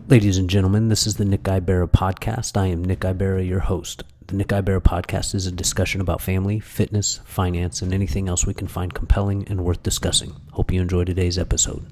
Ladies and gentlemen, this is the Nick Ibarra Podcast. I am Nick Ibarra, your host. The Nick Ibarra Podcast is a discussion about family, fitness, finance, and anything else we can find compelling and worth discussing. Hope you enjoy today's episode.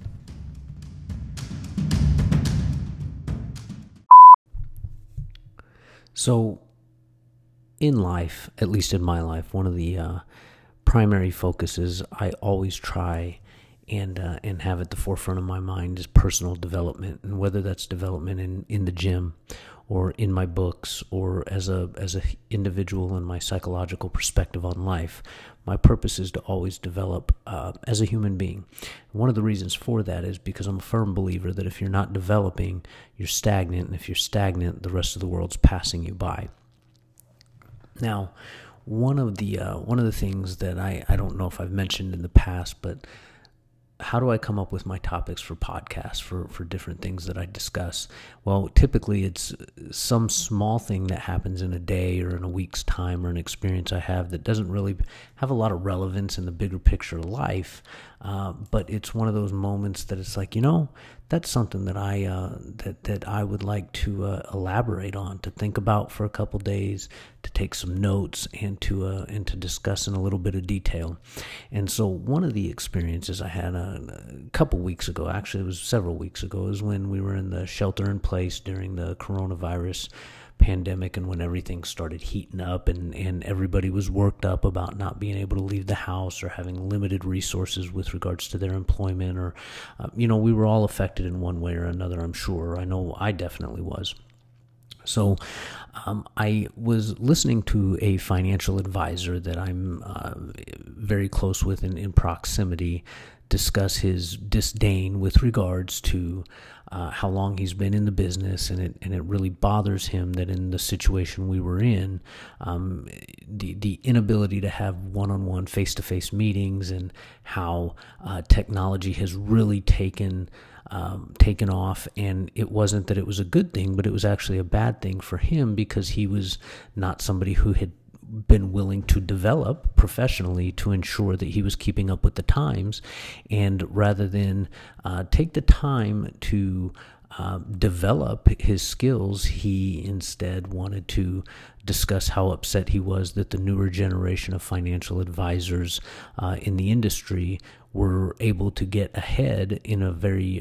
So, in life, at least in my life, one of the primary focuses I always try and have at the forefront of my mind is personal development, and whether that's development in the gym or in my books or as a individual and my psychological perspective on life. My purpose is to always develop as a human being. One of the reasons for that is because I'm a firm believer that if you're not developing, you're stagnant, and if you're stagnant, the rest of the world's passing you by. Now, one of the things that I don't know if I've mentioned in the past, but how do I come up with my topics for podcasts, for different things that I discuss? Well, typically it's some small thing that happens in a day or in a week's time, or an experience I have that doesn't really have a lot of relevance in the bigger picture of life. But it's one of those moments that it's like, that's something that I would like to elaborate on, to think about for a couple days, to take some notes, and to discuss in a little bit of detail. And so one of the experiences I had a couple weeks ago, actually it was several weeks ago, is when we were in the shelter in place during the coronavirus pandemic, and when everything started heating up and everybody was worked up about not being able to leave the house or having limited resources with regards to their employment, or we were all affected in one way or another, I'm sure. I know I definitely was. So I was listening to a financial advisor that I'm very close with in proximity discuss his disdain with regards to how long he's been in the business, and it really bothers him that in the situation we were in, the inability to have one-on-one, face-to-face meetings, and how technology has really taken off. And it wasn't that it was a good thing, but it was actually a bad thing for him, because he was not somebody who had been willing to develop professionally to ensure that he was keeping up with the times. And rather than take the time to develop his skills, he instead wanted to discuss how upset he was that the newer generation of financial advisors in the industry were able to get ahead in a very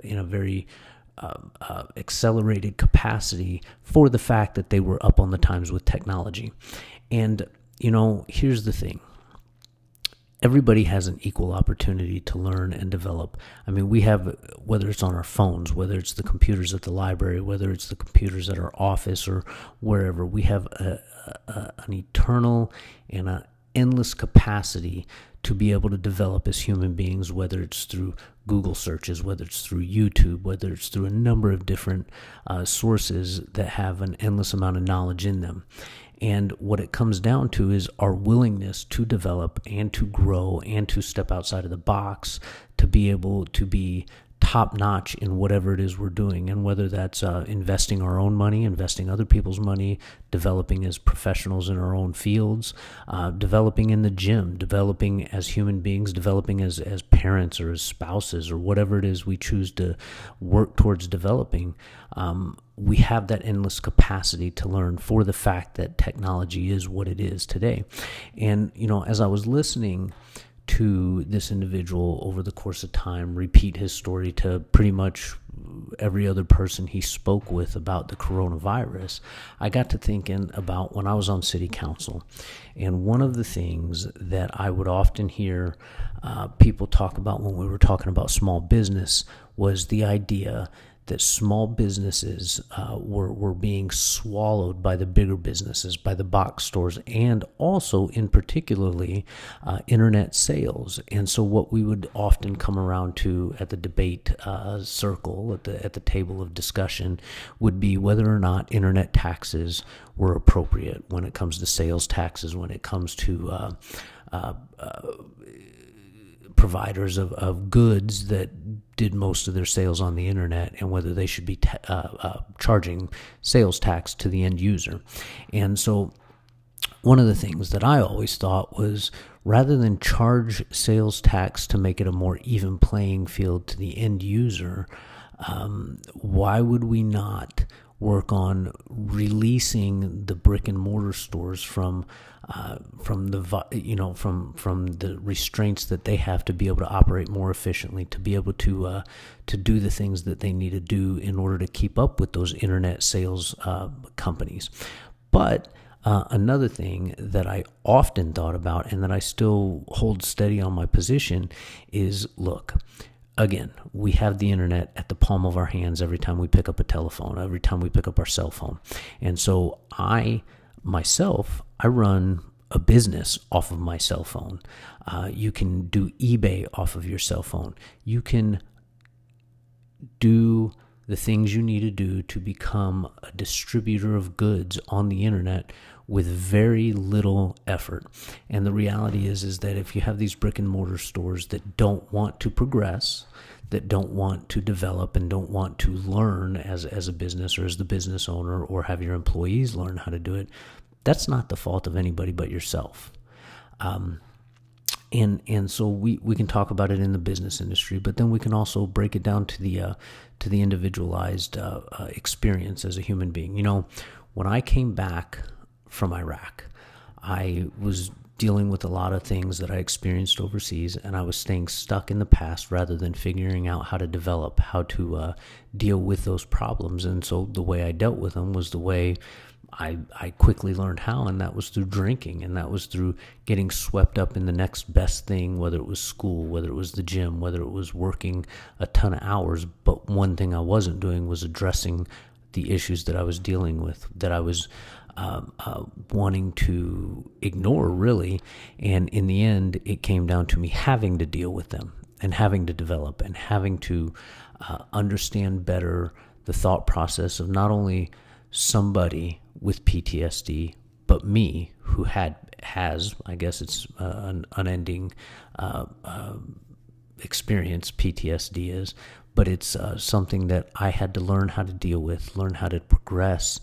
accelerated capacity for the fact that they were up on the times with technology. And, here's the thing. Everybody has an equal opportunity to learn and develop. I mean, we have, whether it's on our phones, whether it's the computers at the library, whether it's the computers at our office or wherever, we have an eternal and an endless capacity to be able to develop as human beings, whether it's through Google searches, whether it's through YouTube, whether it's through a number of different sources that have an endless amount of knowledge in them. And what it comes down to is our willingness to develop and to grow and to step outside of the box, to be able to be top-notch in whatever it is we're doing, and whether that's investing our own money, investing other people's money, developing as professionals in our own fields, developing in the gym, developing as human beings, developing as parents or as spouses, or whatever it is we choose to work towards developing. We have that endless capacity to learn, for the fact that technology is what it is today. And, as I was listening to this individual over the course of time repeat his story to pretty much every other person he spoke with about the coronavirus, I got to thinking about when I was on city council. And one of the things that I would often hear people talk about when we were talking about small business was the idea that small businesses were being swallowed by the bigger businesses, by the box stores, and also in particularly internet sales. And so what we would often come around to at the debate circle, at the table of discussion, would be whether or not internet taxes were appropriate when it comes to sales taxes, when it comes to providers of goods that did most of their sales on the internet, and whether they should be charging sales tax to the end user. And so one of the things that I always thought was, rather than charge sales tax to make it a more even playing field to the end user, Why would we not work on releasing the brick and mortar stores from the restraints that they have to be able to operate more efficiently, to be able to do the things that they need to do in order to keep up with those internet sales companies. But another thing that I often thought about, and that I still hold steady on my position, is, look, again, we have the internet at the palm of our hands every time we pick up a telephone, every time we pick up our cell phone. And so I run a business off of my cell phone. You can do eBay off of your cell phone. You can do the things you need to do to become a distributor of goods on the internet with very little effort. And the reality is that if you have these brick and mortar stores that don't want to progress, that don't want to develop, and don't want to learn as a business or as the business owner, or have your employees learn how to do it, that's not the fault of anybody but yourself. And so we can talk about it in the business industry, but then we can also break it down to the individualized experience as a human being. You know, when I came back from Iraq, I was dealing with a lot of things that I experienced overseas, and I was staying stuck in the past rather than figuring out how to develop, how to deal with those problems. And so the way I dealt with them was the way I quickly learned how, and that was through drinking, and that was through getting swept up in the next best thing, whether it was school, whether it was the gym, whether it was working a ton of hours. But one thing I wasn't doing was addressing the issues that I was dealing with, that I was wanting to ignore, really. And in the end, it came down to me having to deal with them, and having to develop, and having to understand better the thought process of not only somebody with PTSD, but me, who has, I guess it's an unending experience, PTSD is, but it's something that I had to learn how to deal with, learn how to progress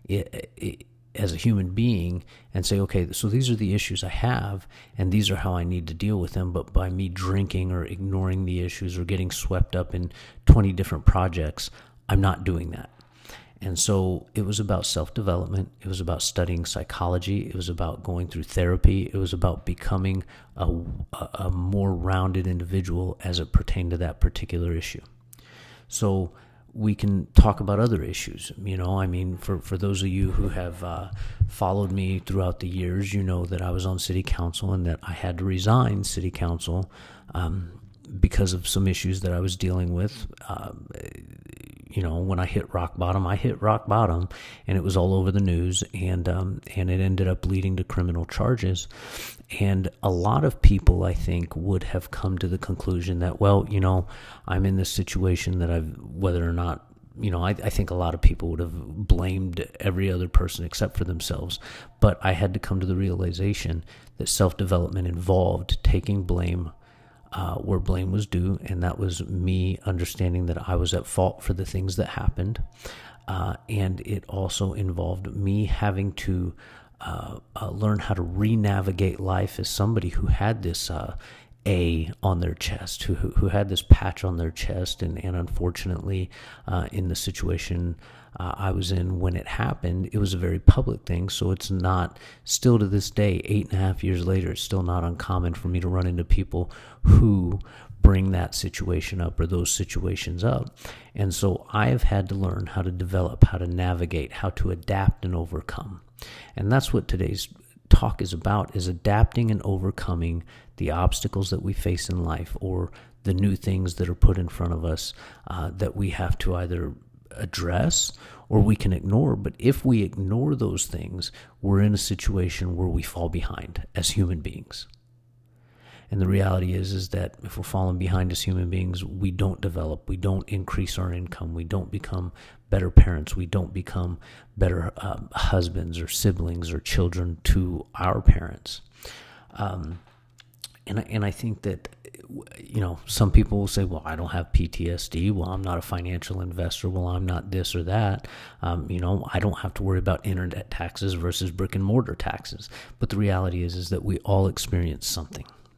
as a human being, and say, okay, so these are the issues I have, and these are how I need to deal with them. But by me drinking or ignoring the issues or getting swept up in 20 different projects, I'm not doing that. And so it was about self-development. It was about studying psychology. It was about going through therapy. It was about becoming a more rounded individual as it pertained to that particular issue. So we can talk about other issues. You know, I mean, for those of you who have followed me throughout the years, you know that I was on city council, and that I had to resign city council because of some issues that I was dealing with. You know, when I hit rock bottom, and it was all over the news, and it ended up leading to criminal charges. And a lot of people, I think, would have come to the conclusion that, well, you know, I'm in this situation that whether or not, you know, I think a lot of people would have blamed every other person except for themselves. But I had to come to the realization that self-development involved taking blame where blame was due, and that was me understanding that I was at fault for the things that happened. And it also involved me having to learn how to re-navigate life as somebody who had this A on their chest, who had this patch on their chest, and unfortunately, in the situation I was in when it happened, it was a very public thing. So it's not, still to this day, 8.5 years later, it's still not uncommon for me to run into people who bring that situation up, or those situations up. And so I have had to learn how to develop, how to navigate, how to adapt and overcome. And that's what today's talk is about, is adapting and overcoming the obstacles that we face in life, or the new things that are put in front of us that we have to either address or we can ignore. But if we ignore those things, we're in a situation where we fall behind as human beings. And the reality is that if we're falling behind as human beings, we don't develop, we don't increase our income, we don't become better parents, we don't become better husbands or siblings or children to our parents. And I think that, you know, some people will say, well, I don't have PTSD. Well, I'm not a financial investor. Well, I'm not this or that. You know, I don't have to worry about internet taxes versus brick and mortar taxes. But the reality is that we all experience something.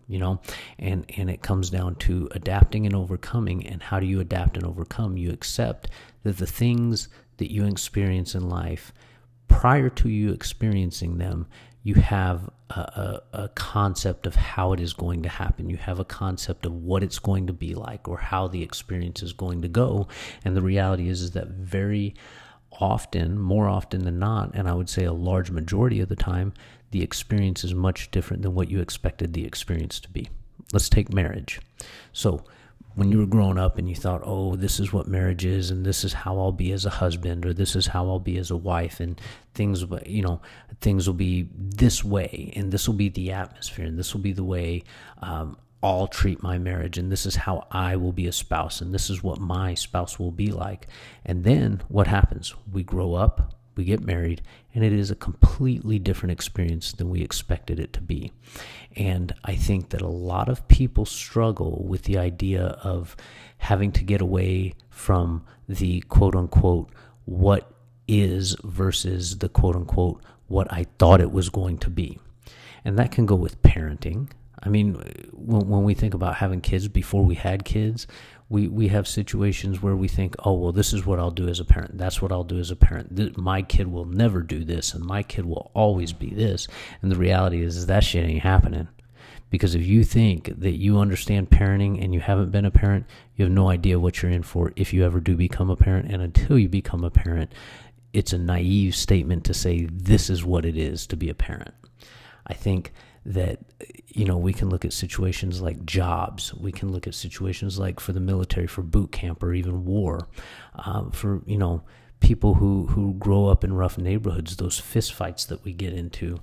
and it comes down to adapting and overcoming. And how do you adapt and overcome? You accept that the things that you experience in life, prior to you experiencing them, you have a concept of how it is going to happen. You have a concept of what it's going to be like, or how the experience is going to go. And the reality is that very often, more often than not, and I would say a large majority of the time, the experience is much different than what you expected the experience to be. Let's take marriage. So when you were growing up and you thought, oh, this is what marriage is, and this is how I'll be as a husband, or this is how I'll be as a wife, and things will be this way, and this will be the atmosphere, and this will be the way I'll treat my marriage, and this is how I will be a spouse, and this is what my spouse will be like. And then what happens? We grow up, we get married, and it is a completely different experience than we expected it to be. And I think that a lot of people struggle with the idea of having to get away from the quote-unquote what is versus the quote-unquote what I thought it was going to be. And that can go with parenting. I mean, when we think about having kids, before we had kids, we have situations where we think, oh, well, this is what I'll do as a parent. That's what I'll do as a parent. My kid will never do this, and my kid will always be this. And the reality is that shit ain't happening. Because if you think that you understand parenting and you haven't been a parent, you have no idea what you're in for if you ever do become a parent. And until you become a parent, it's a naive statement to say this is what it is to be a parent. I think that, we can look at situations like jobs. We can look at situations like for the military, for boot camp, or even war, for, people who grow up in rough neighborhoods, those fist fights that we get into.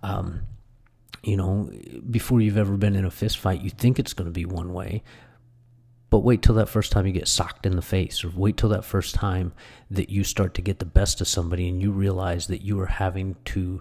Before you've ever been in a fist fight, you think it's going to be one way, but wait till that first time you get socked in the face, or wait till that first time that you start to get the best of somebody and you realize that you are having to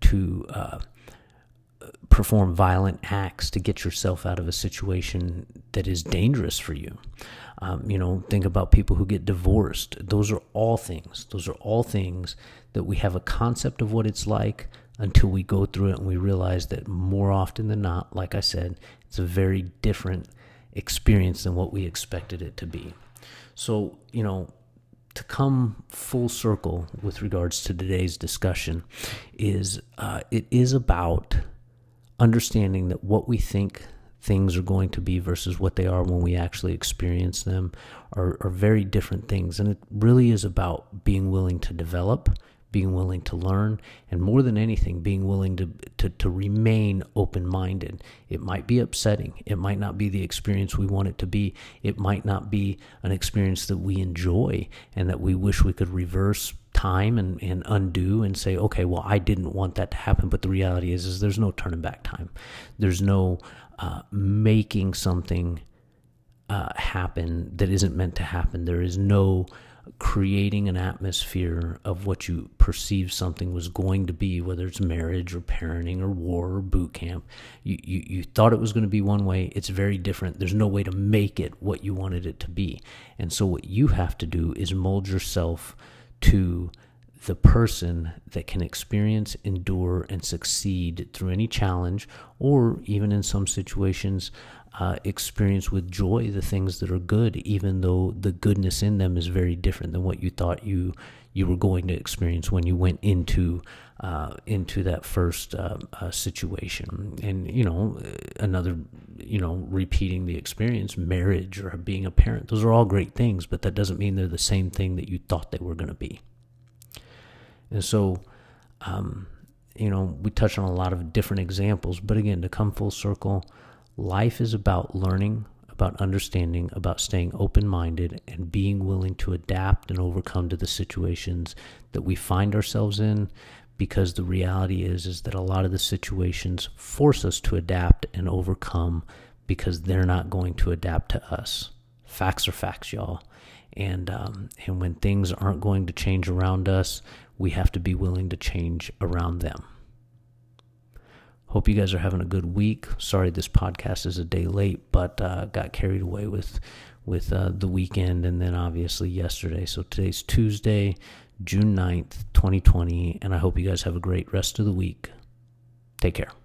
perform violent acts to get yourself out of a situation that is dangerous for you. Think about people who get divorced. Those are all things that we have a concept of what it's like until we go through it and we realize that more often than not, like I said, it's a very different experience than what we expected it to be. So, to come full circle with regards to today's discussion is it is about understanding that what we think things are going to be versus what they are when we actually experience them are very different things. And it really is about being willing to develop, being willing to learn, and more than anything, being willing to remain open-minded. It might be upsetting. It might not be the experience we want it to be. It might not be an experience that we enjoy and that we wish we could reverse time and undo and say, okay, well, I didn't want that to happen. But the reality is there's no turning back time. There's no making something happen that isn't meant to happen. There is no creating an atmosphere of what you perceive something was going to be, whether it's marriage or parenting or war or boot camp. You thought it was going to be one way. It's very different. There's no way to make it what you wanted it to be. And so what you have to do is mold yourself to the person that can experience, endure, and succeed through any challenge, or even in some situations, experience with joy the things that are good, even though the goodness in them is very different than what you thought you were going to experience when you went into that first situation. And another, repeating the experience, marriage or being a parent, those are all great things, but that doesn't mean they're the same thing that you thought they were going to be. And so we touch on a lot of different examples, but again, to come full circle, life is about learning, about understanding, about staying open-minded, and being willing to adapt and overcome to the situations that we find ourselves in, because the reality is that a lot of the situations force us to adapt and overcome because they're not going to adapt to us. Facts are facts, y'all. And when things aren't going to change around us, we have to be willing to change around them. Hope you guys are having a good week. Sorry this podcast is a day late, but got carried away with the weekend and then obviously yesterday. So today's Tuesday, June 9th, 2020, and I hope you guys have a great rest of the week. Take care.